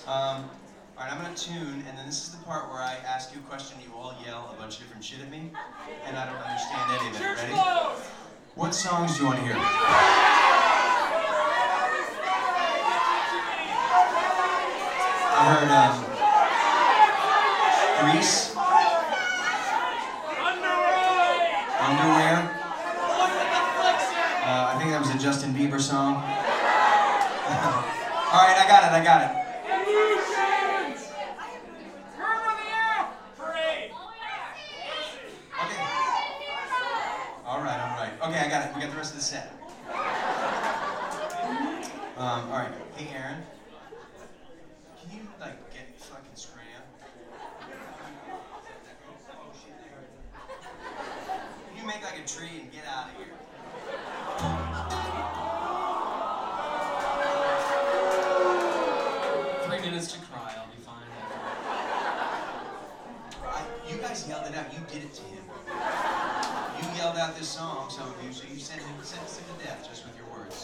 Alright, I'm gonna tune, and then this is the part where I ask you a question, you all yell a bunch of different shit at me, and I don't understand any of it. Ready? What songs do you want to hear? I heard, Grease. Underwear. I think that was a Justin Bieber song. Alright, I got it. Alright. Okay, I got it. We got the rest of the set. Alright. Hey, Aaron. Can you, get fucking scram? Can you make, a tree and get out of here? 3 minutes to cry, I'll be fine. You guys yelled it out. You did it to him. You yelled out this song, some of you, so you sent him to death just with your words.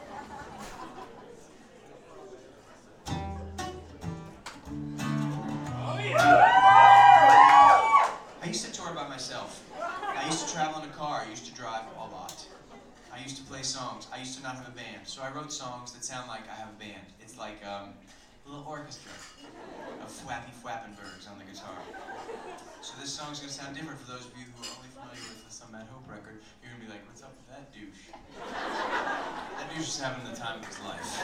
I used to tour by myself. I used to travel in a car. I used to drive a lot. I used to play songs. I used to not have a band. So I wrote songs that sound like I have a band. It's like a little orchestra of Flappy Flappenbergs on the guitar. So this song's gonna sound different for those of you who are only familiar with some Matt Hope record. You're gonna be like, what's up with that douche? That douche is having the time of his life.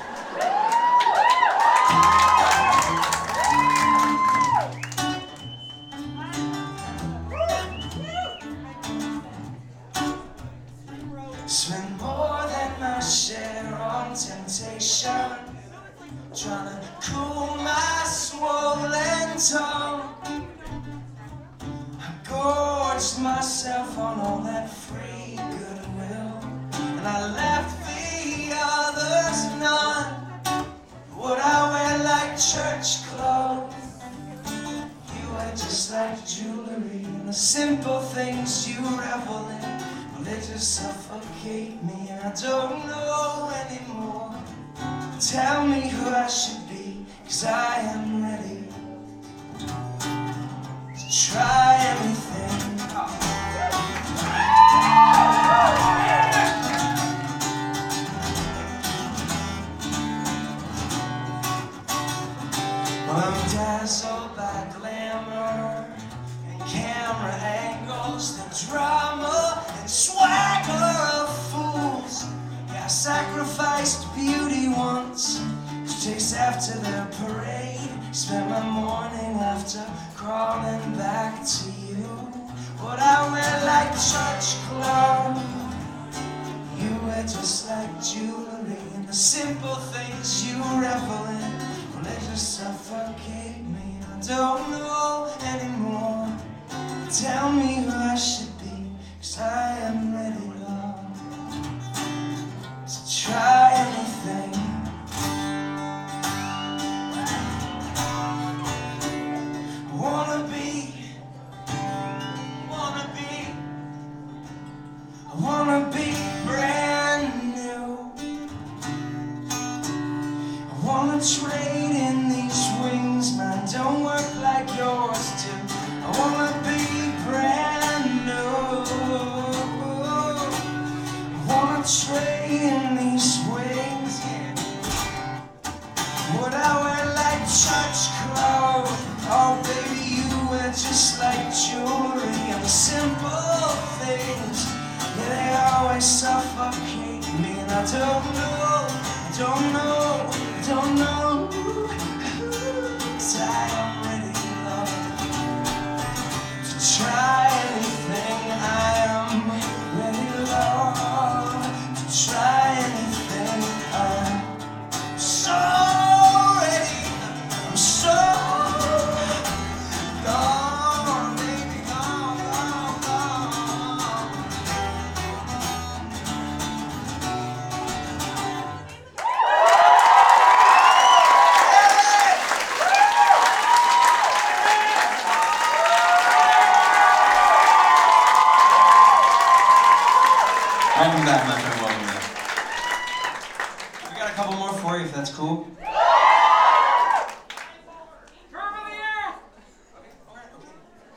Spend more than my share on temptation, trying to cool my swollen tongue. I gorged myself on all that free goodwill, and I left the others none. Would I wear like church clothes? You wear just like jewelry, and the simple things you revel in, well, they just suffocate me, and I don't know anymore. Tell me who I should be, 'cause I am ready to try anything. Well, I'm dazzled by glamour and camera angles, the drama and swagger of fools. Yeah, I sacrificed beauty once to chase after their parade. Spent my morning after crawling back to you. Would I wear like church clothes? You wear just like jewelry, and the simple things you revel in, well, they just suffocate me. I don't know anymore. Tell me who I should be, 'cause I am ready, love, to try anything. I wanna be brand new. I wanna trade in these wings, mine don't work like yours do. I wanna be brand new. I wanna trade in these wings, yeah. Would I wear like church clothes? Oh baby, you wear just like jewelry, and the simple things, yeah, they always suffocate me, and I don't know